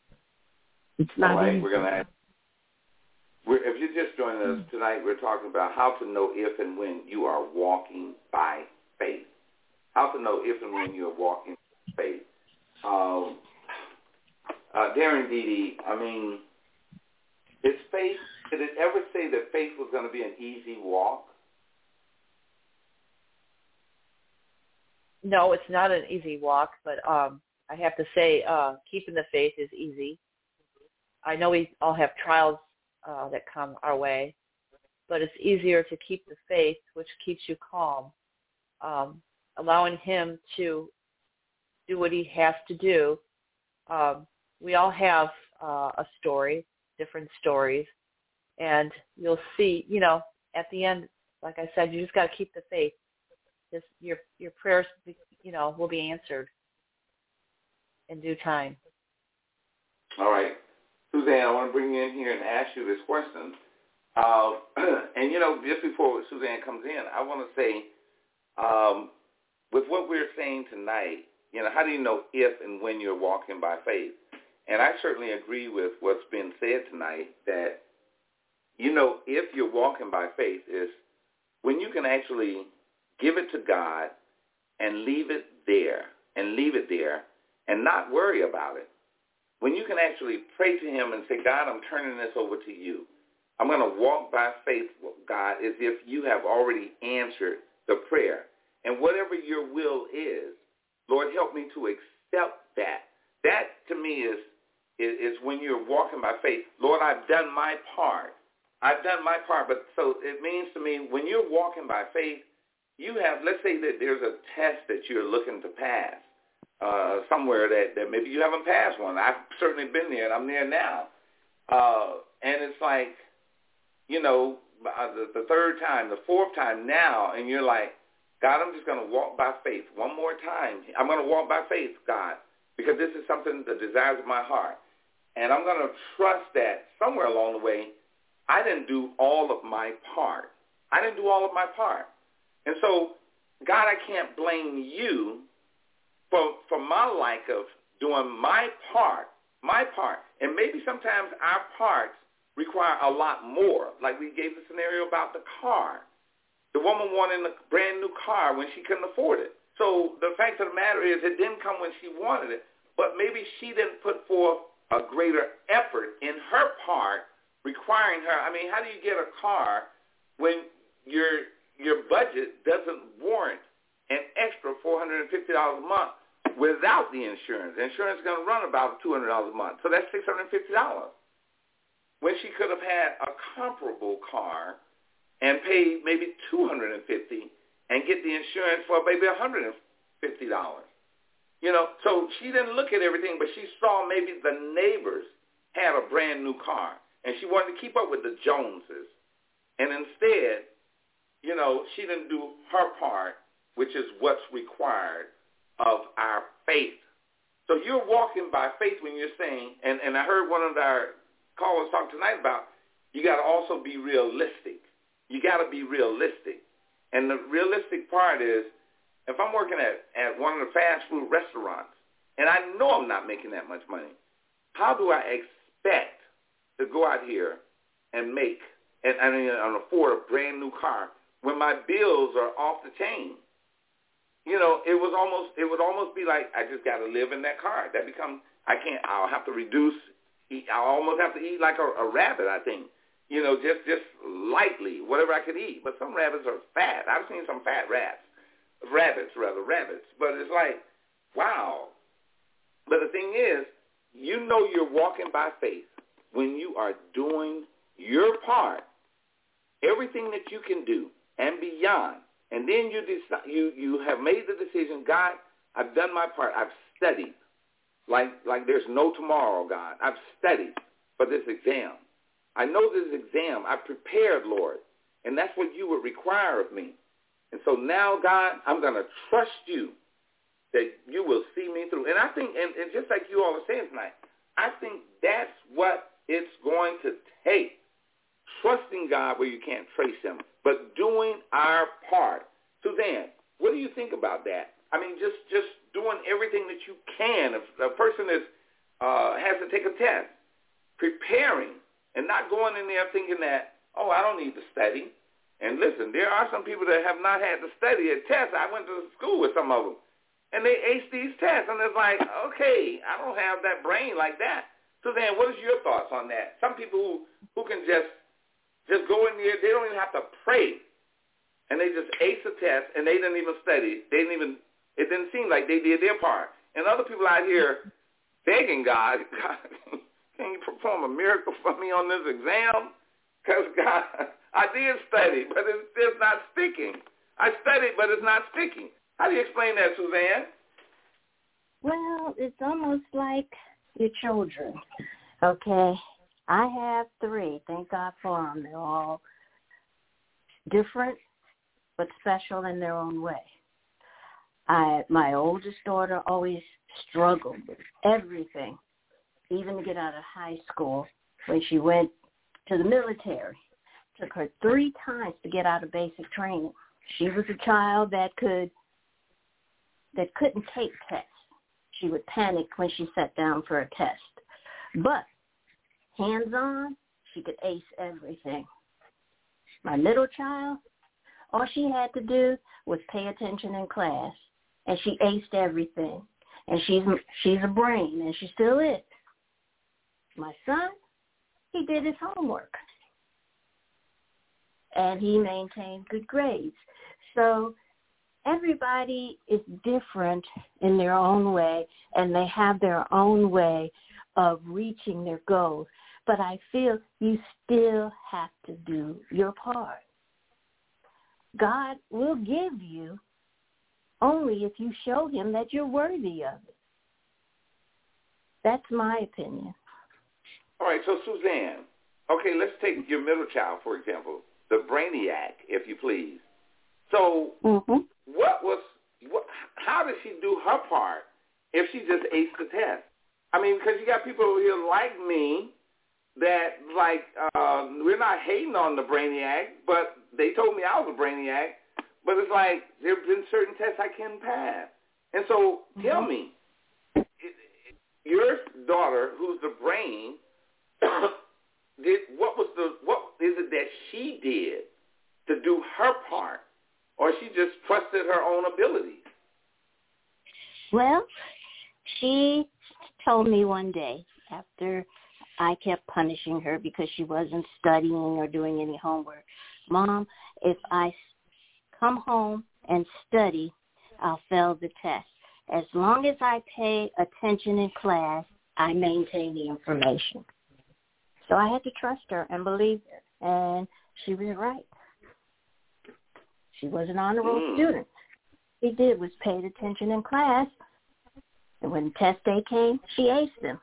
It's not All right, easy. we're going to ask. We're, if you're just joining us tonight, we're talking about how to know if and when you are walking by faith. How to know if and when you are walking by faith. Um, uh, Darren Dede, I mean, is faith, did it ever say that faith was going to be an easy walk? no, it's not an easy walk, but um, I have to say uh, keeping the faith is easy. I know we all have trials uh, that come our way, but it's easier to keep the faith, which keeps you calm, um, allowing him to do what he has to do. Um, we all have uh, a story, different stories, and you'll see, you know, at the end, like I said, you just got to keep the faith. Just your your prayers, you know, will be answered in due time. All right. Suzanne, I want to bring you in here and ask you this question. Uh, and, you know, just before Suzanne comes in, I want to say, um, with what we're saying tonight, you know, how do you know if and when you're walking by faith? And I certainly agree with what's been said tonight, that, you know, if you're walking by faith is when you can actually give it to God and leave it there, and leave it there, and not worry about it. When you can actually pray to him and say, God, I'm turning this over to you. I'm going to walk by faith, God, as if you have already answered the prayer. And whatever your will is, Lord, help me to accept that. That, to me, is, is, is when you're walking by faith. Lord, I've done my part. I've done my part. But so it means to me, when you're walking by faith, you have, let's say that there's a test that you're looking to pass. Uh, somewhere that, that maybe you haven't passed one. I've certainly been there, and I'm there now. Uh, and it's like, you know, the, the third time, the fourth time now, and you're like, God, I'm just going to walk by faith one more time. I'm going to walk by faith, God, because this is something, the desires of my heart. And I'm going to trust that somewhere along the way, I didn't do all of my part. I didn't do all of my part. And so, God, I can't blame you For, for my lack of doing my part, my part. And maybe sometimes our parts require a lot more. Like we gave the scenario about the car. The woman wanted a brand new car when she couldn't afford it. So the fact of the matter is it didn't come when she wanted it, but maybe she didn't put forth a greater effort in her part requiring her. I mean, how do you get a car when your your budget doesn't warrant an extra four hundred fifty dollars a month? Without the insurance. The insurance is going to run about two hundred dollars a month. So that's six hundred fifty dollars. When she could have had a comparable car and paid maybe two hundred fifty dollars and get the insurance for maybe one hundred fifty dollars. You know, so she didn't look at everything, but she saw maybe the neighbors had a brand new car, and she wanted to keep up with the Joneses. And instead, you know, she didn't do her part, which is what's required of our faith. So you're walking by faith when you're saying, and, and I heard one of our callers talk tonight about, you got to also be realistic. You got to be realistic. And the realistic part is, if I'm working at, at one of the fast food restaurants, and I know I'm not making that much money, how do I expect to go out here and make, and, and, and afford a brand new car when my bills are off the chain? You know, it was almost, it would almost be like, I just got to live in that car. That becomes, I can't, I'll have to reduce, eat, I'll almost have to eat like a, a rabbit, I think. You know, just, just lightly, whatever I could eat. But some rabbits are fat. I've seen some fat rats, rabbits rather, rabbits. But it's like, wow. But the thing is, you know you're walking by faith when you are doing your part, everything that you can do and beyond. And then you decide, you you have made the decision, God, I've done my part. I've studied like like there's no tomorrow, God. I've studied for this exam. I know this exam. I've prepared, Lord, and that's what you would require of me. And so now, God, I'm going to trust you that you will see me through. And I think, and, and just like you all are saying tonight, I think that's what it's going to take. Trusting God where you can't trace him, but doing our part. Suzanne, what do you think about that? I mean, just, just doing everything that you can. If a person is uh, has to take a test, preparing and not going in there thinking that, oh, I don't need to study. And listen, there are some people that have not had to study a test. I went to school with some of them, and they ace these tests, and it's like, okay, I don't have that brain like that. Suzanne, what is your thoughts on that? Some people who, who can just Just go in there. They don't even have to pray. And they just ace a test, and they didn't even study. They didn't even It didn't seem like they did their part. And other people out here begging God, God, can you perform a miracle for me on this exam? Because, God, I did study, but it's just not sticking. I studied, but it's not sticking. How do you explain that, Suzanne? Well, it's almost like your children, okay? I have three. Thank God for them. They're all different but special in their own way. I, my oldest daughter always struggled with everything, even to get out of high school when she went to the military. It took her three times to get out of basic training. She was a child that could that couldn't take tests. She would panic when she sat down for a test. But hands-on, she could ace everything. My middle child, all she had to do was pay attention in class, and she aced everything. And she's she's a brain, and she still is. My son, he did his homework, and he maintained good grades. So everybody is different in their own way, and they have their own way of reaching their goals. But I feel you still have to do your part. God will give you only if you show him that you're worthy of it. That's my opinion. All right, so Suzanne, okay, let's take your middle child, for example, the brainiac, if you please. So mm-hmm. what was, what, how did she do her part if she just aced the test? I mean, because you got people here like me that, like, uh, we're not hating on the brainiac, but they told me I was a brainiac, but it's like there have been certain tests I can't pass. And so mm-hmm. tell me, your daughter, who's the brain, did what was the what is it that she did to do her part, or she just trusted her own abilities? Well, she told me one day after I kept punishing her because she wasn't studying or doing any homework, Mom, if I come home and study, I'll fail the test. As long as I pay attention in class, I maintain the information. So I had to trust her and believe her, and she was right. She was an honor roll mm. student. She did was paid attention in class, and when test day came, she aced them.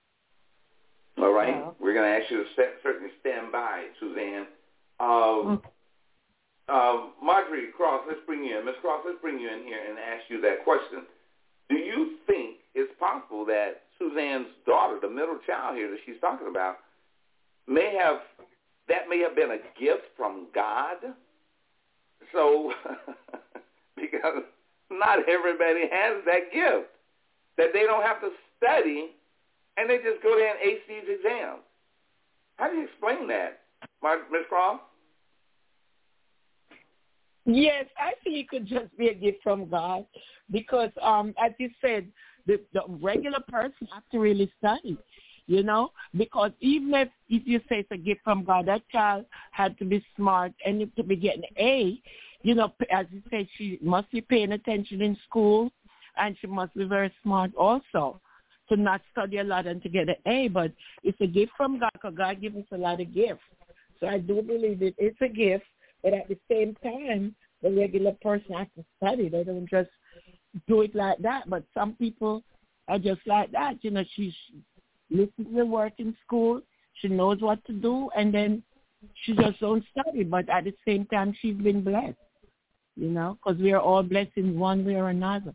All right. So, we're going to ask you to st- certainly stand by, Suzanne. Um, mm. uh, Marjorie Cross, let's bring you in. Miz Cross, let's bring you in here and ask you that question. Do you think it's possible that Suzanne's daughter, the middle child here that she's talking about, may have, that may have been a gift from God? So, because not everybody has that gift, that they don't have to study and they just go there and ace these exams. How do you explain that, Miz Cross? Yes, I think it could just be a gift from God because, um, as you said, the, the regular person has to really study, you know, because even if, if you say it's a gift from God, that child had to be smart and to be getting an A, you know, as you said, she must be paying attention in school and she must be very smart also to not study a lot and to get an A, but it's a gift from God because God gives us a lot of gifts. So I do believe it, it's a gift. But at the same time, the regular person has to study. They don't just do it like that. But some people are just like that. You know, she listens to the work in school. She knows what to do. And then she just don't study. But at the same time, she's been blessed, you know, because we are all blessed in one way or another.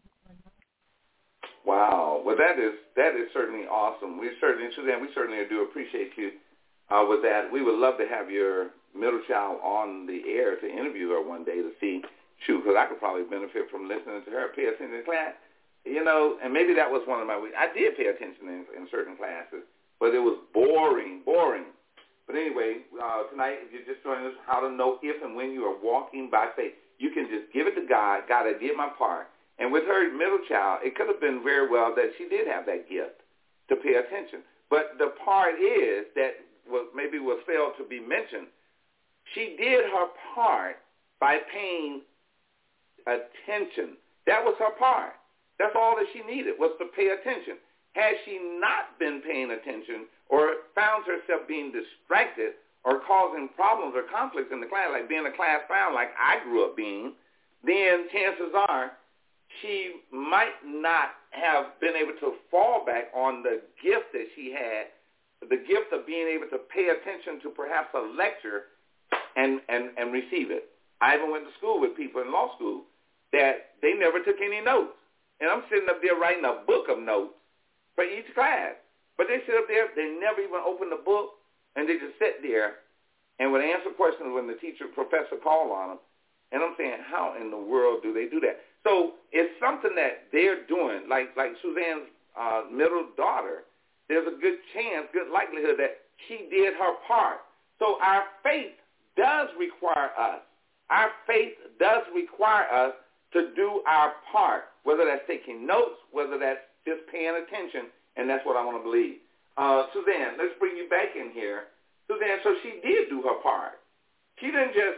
Wow. Well, that is that is certainly awesome. We certainly, Suzanne, we certainly do appreciate you uh, with that. We would love to have your middle child on the air to interview her one day to see, shoot, because I could probably benefit from listening to her, pay attention in class, you know, and maybe that was one of my weeks. I did pay attention in, in certain classes, but it was boring, boring. But anyway, uh, tonight, if you're just joining us, how to know if and when you are walking by faith. You can just give it to God. God, I did my part. And with her middle child, it could have been very well that she did have that gift to pay attention. But the part is that was maybe was failed to be mentioned. She did her part by paying attention. That was her part. That's all that she needed, was to pay attention. Had she not been paying attention or found herself being distracted or causing problems or conflicts in the class, like being a class clown like I grew up being, then chances are she might not have been able to fall back on the gift that she had, the gift of being able to pay attention to perhaps a lecture and, and, and receive it. I even went to school with people in law school that they never took any notes. And I'm sitting up there writing a book of notes for each class. But they sit up there, they never even open the book, and they just sit there and would answer questions when the teacher, professor called on them. And I'm saying, how in the world do they do that? So it's something that they're doing, like like Suzanne's uh, middle daughter. There's a good chance, good likelihood that she did her part. So our faith does require us. Our faith does require us to do our part, whether that's taking notes, whether that's just paying attention, and that's what I want to believe. Uh, Suzanne, let's bring you back in here. Suzanne, so she did do her part. She didn't just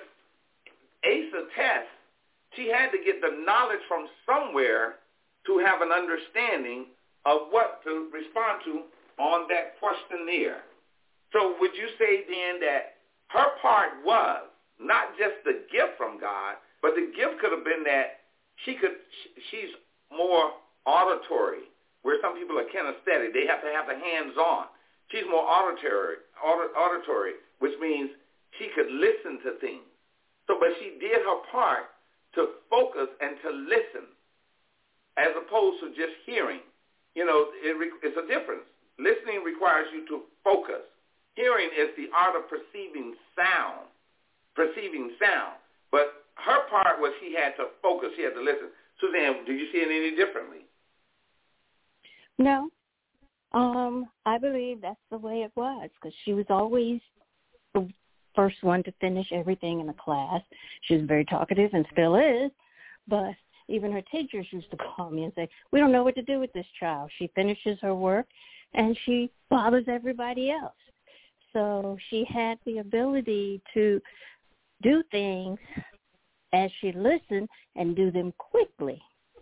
ace a test. She had to get the knowledge from somewhere to have an understanding of what to respond to on that questionnaire. So would you say then that her part was not just the gift from God, but the gift could have been that she could, she's more auditory, where some people are kinesthetic. They have to have the hands-on. She's more auditory, auditory, which means she could listen to things. So, but she did her part to focus and to listen, as opposed to just hearing. You know, it, it's a difference. Listening requires you to focus. Hearing is the art of perceiving sound, perceiving sound. But her part was she had to focus, she had to listen. Suzanne, do you see it any differently? No. Um, I believe that's the way it was, because she was always the first one to finish everything in the class. She was very talkative and still is, but even her teachers used to call me and say, we don't know what to do with this child. She finishes her work, and she bothers everybody else. So she had the ability to do things as she listened and do them quickly.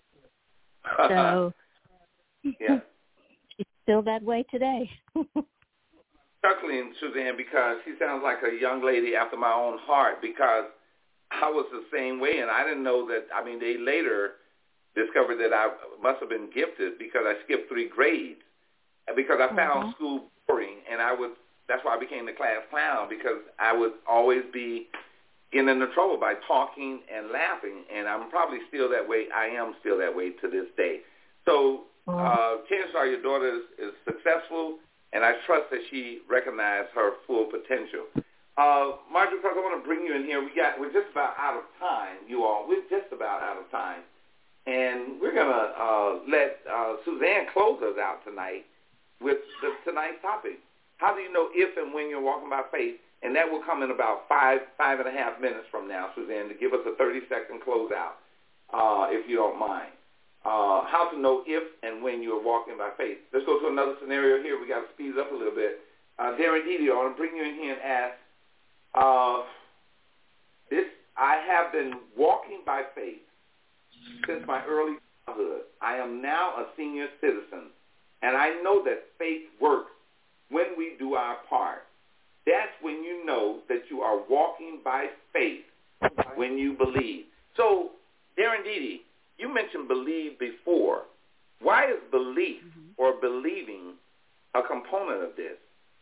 So yeah. She's still that way today. Chuckling, Suzanne, because she sounds like a young lady after my own heart, because I was the same way, and I didn't know that. I mean, they later discovered that I must have been gifted because I skipped three grades, because I found mm-hmm. school boring, and I would. That's why I became the class clown, because I would always be getting into trouble by talking and laughing, and I'm probably still that way. I am still that way to this day. So uh, chances are your daughter is, is successful, and I trust that she recognized her full potential. Uh, Marjorie Clark, I want to bring you in here. We got, we're just about out of time, you all. We're just about out of time. And we're going to uh, let uh, Suzanne close us out tonight with the, tonight's topic. How do you know if and when you're walking by faith? And that will come in about five, five and a half minutes from now, Suzanne, to give us a thirty-second closeout, uh, if you don't mind. Uh, how to know if and when you are walking by faith. Let's go to another scenario here. We got to speed it up a little bit. Uh, Darren Didi, I want to bring you in here and ask, uh, this, I have been walking by faith since my early childhood. I am now a senior citizen, and I know that faith works when we do our part. That's when you know that you are walking by faith, when you believe. So, Darren Didi, you mentioned believe before. Why is belief mm-hmm. or believing a component of this?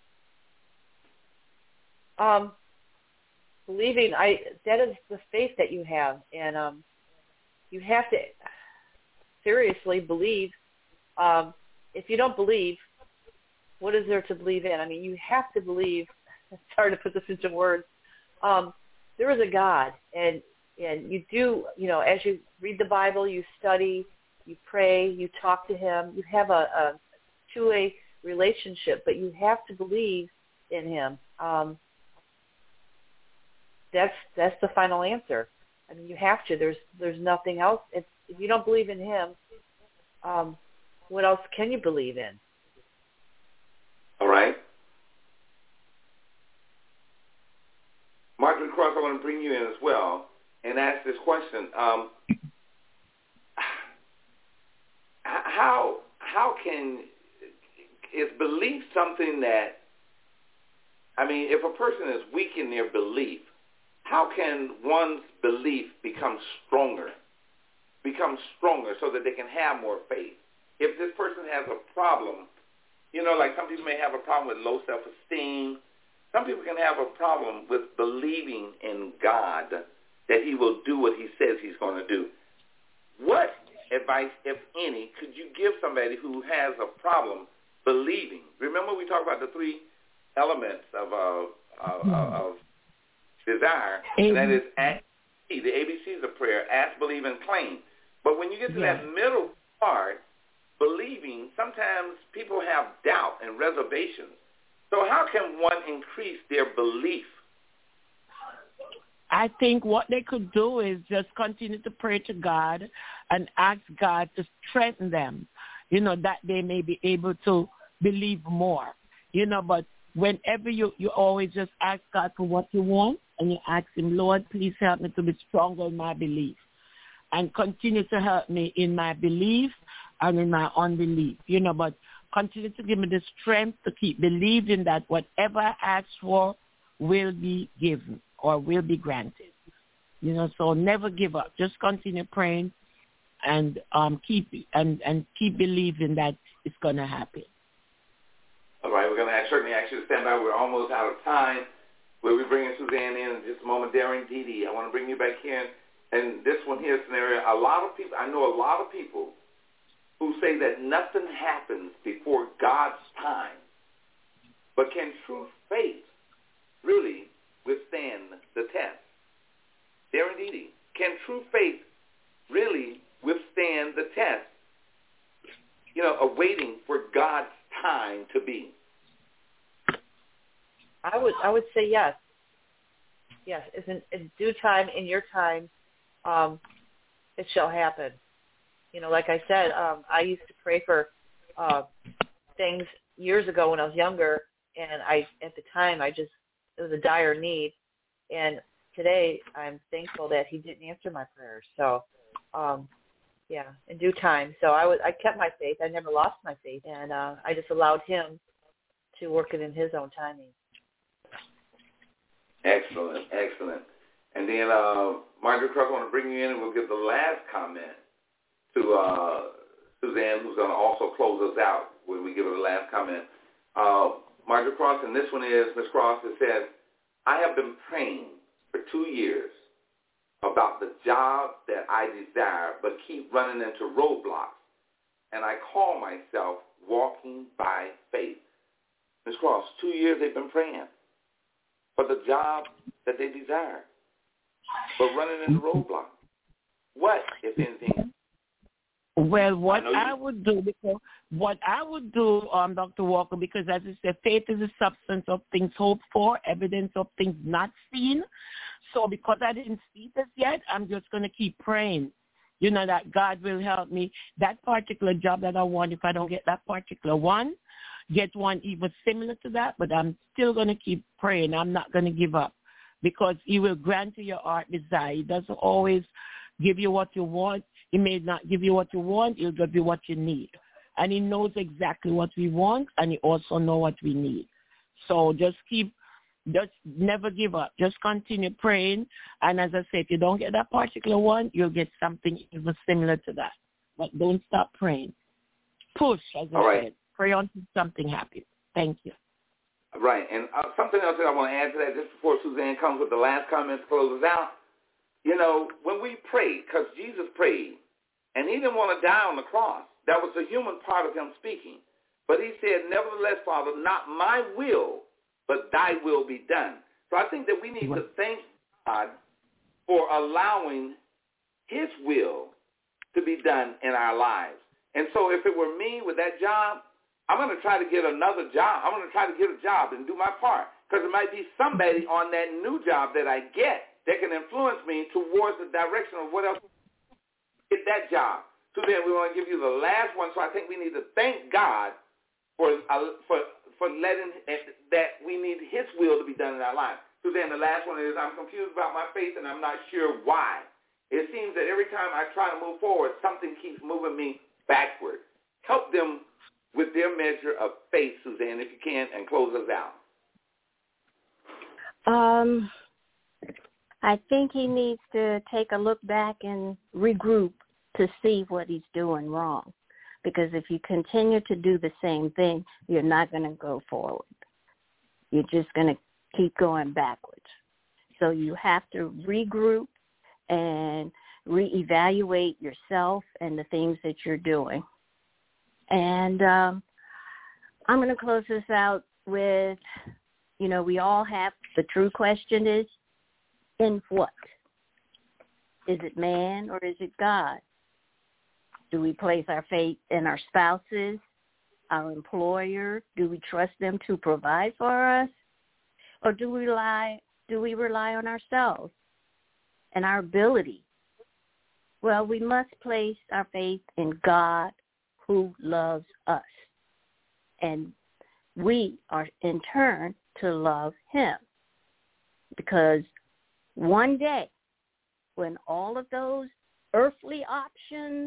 Um, believing, I that is the faith that you have, and um, you have to seriously believe. Um, if you don't believe, what is there to believe in? I mean, you have to believe. It's hard to put this into words. Um, there is a God, and and you do, you know, as you read the Bible, you study, you pray, you talk to Him. You have a, a two-way relationship, but you have to believe in Him. Um, that's that's the final answer. I mean, you have to. There's there's nothing else. If, if you don't believe in Him, um, what else can you believe in? All right. Marjorie Cross, I want to bring you in as well and ask this question. Um, can, is belief something that, I mean, if a person is weak in their belief, how can one's belief become stronger, become stronger so that they can have more faith? If this person has a problem, you know, like some people may have a problem with low self-esteem. Some people can have a problem with believing in God that he will do what he says he's going to do. What advice, if any, could you give somebody who has a problem believing? Remember we talked about the three elements of uh, uh, of desire, and that is ask, the A B Cs of prayer, ask, believe, and claim. But when you get to yes. that middle part, believing, sometimes people have doubt and reservations. So how can one increase their belief? I think what they could do is just continue to pray to God and ask God to strengthen them, you know, that they may be able to believe more, you know, but whenever you, you always just ask God for what you want, and you ask him, Lord, please help me to be stronger in my belief and continue to help me in my belief and in my unbelief, you know, but continue to give me the strength to keep believing that whatever I ask for will be given or will be granted, you know, so never give up. Just continue praying and um, keep and, and keep believing that it's going to happen. All right, we're going to certainly ask you to stand by. We're almost out of time. We'll be bringing Suzanne in in just a moment. Darren Dede, I want to bring you back in. And this one here scenario, a lot of people, I know a lot of people who say that nothing happens before God's time. But can true faith really withstand the test? Darren Dede, can true faith really withstand the test? You know, of waiting for God's time to be. I would I would say yes. Yes, it's in, in due time, in your time, um, it shall happen. You know, like I said, um, I used to pray for uh, things years ago when I was younger, and I at the time I just it was a dire need, and today I'm thankful that he didn't answer my prayers. So, um, yeah, in due time. So I was I kept my faith. I never lost my faith, and uh, I just allowed him to work it in his own timing. Excellent, excellent. And then, uh, Margaret Cross, I want to bring you in, and we'll give the last comment to uh, Suzanne, who's going to also close us out when we give her the last comment. Uh, Margaret Cross, and this one is, Miz Cross, it says, I have been praying for two years about the job that I desire, but keep running into roadblocks, and I call myself walking by faith. Miz Cross, two years they've been praying for the job that they desire, but running into roadblocks. What, if anything? Well, what I, I would do, because what I would do, um, Doctor Walker, because as I said, faith is the substance of things hoped for, evidence of things not seen. So because I didn't see this yet, I'm just going to keep praying, you know, that God will help me. That particular job that I want, if I don't get that particular one, get one even similar to that, but I'm still going to keep praying. I'm not going to give up because he will grant you your heart desire. He doesn't always give you what you want. He may not give you what you want. He'll give you what you need. And he knows exactly what we want, and he also knows what we need. So just keep, just never give up. Just continue praying. And as I said, if you don't get that particular one, you'll get something even similar to that. But don't stop praying. Push, as I All right. said. Pray until something happens. Thank you. Right. And uh, something else that I want to add to that just before Suzanne comes with the last comment to close us out. You know, when we pray, because Jesus prayed, and he didn't want to die on the cross. That was the human part of him speaking. But he said, nevertheless, Father, not my will, but thy will be done. So I think that we need to thank God for allowing his will to be done in our lives. And so if it were me with that job, I'm going to try to get another job. I'm going to try to get a job and do my part, because it might be somebody on that new job that I get that can influence me towards the direction of what else get that job. So then we want to give you the last one. So I think we need to thank God for uh, for for letting uh, that we need his will to be done in our lives. So then the last one is, I'm confused about my faith and I'm not sure why. It seems that every time I try to move forward, something keeps moving me backward. Help them with their measure of faith, Suzanne, if you can, and close us out? Um, I think he needs to take a look back and regroup to see what he's doing wrong. Because if you continue to do the same thing, you're not going to go forward. You're just going to keep going backwards. So you have to regroup and reevaluate yourself and the things that you're doing. And um, I'm going to close this out with, you know, we all have, the true question is, in what? Is it man or is it God? Do we place our faith in our spouses, our employer? Do we trust them to provide for us? Or do we rely, do we rely on ourselves and our ability? Well, we must place our faith in God who loves us. And we are in turn to love him. Because one day, when all of those earthly options,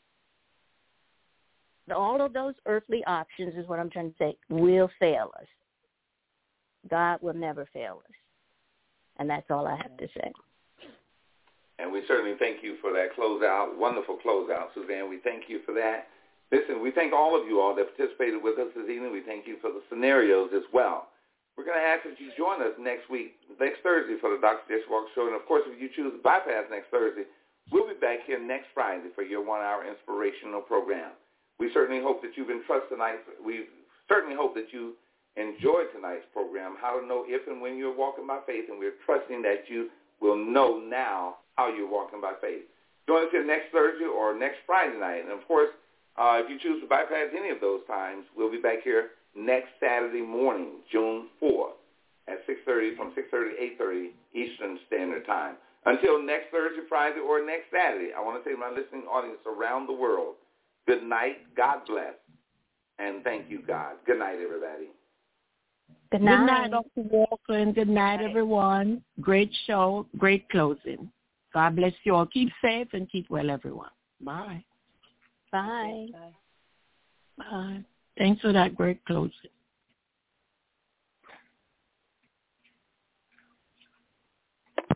all of those earthly options is what I'm trying to say, will fail us. God will never fail us. And that's all I have to say. And we certainly thank you for that closeout, wonderful closeout, Suzanne. We thank you for that. Listen, we thank all of you all that participated with us this evening. We thank you for the scenarios as well. We're going to ask that you join us next week, next Thursday for the Doctor Jesse Walker Show. And, of course, if you choose to bypass next Thursday, we'll be back here next Friday for your one-hour inspirational program. We certainly hope that you've entrusted tonight. We certainly hope that you enjoyed tonight's program, how to know if and when you're walking by faith, and we're trusting that you will know now how you're walking by faith. Join us here next Thursday or next Friday night. And, of course, uh, if you choose to bypass any of those times, we'll be back here next Saturday morning, June fourth, at six thirty, from six thirty to eight thirty Eastern Standard Time. Until next Thursday, Friday, or next Saturday, I want to say to my listening audience around the world, good night, God bless, and thank you, God. Good night, everybody. Good night. Good night, Doctor Walker, and good night, everyone. Great show, great closing. God bless you all. Keep safe and keep well, everyone. Bye. Bye. Bye. Thanks for that great closing.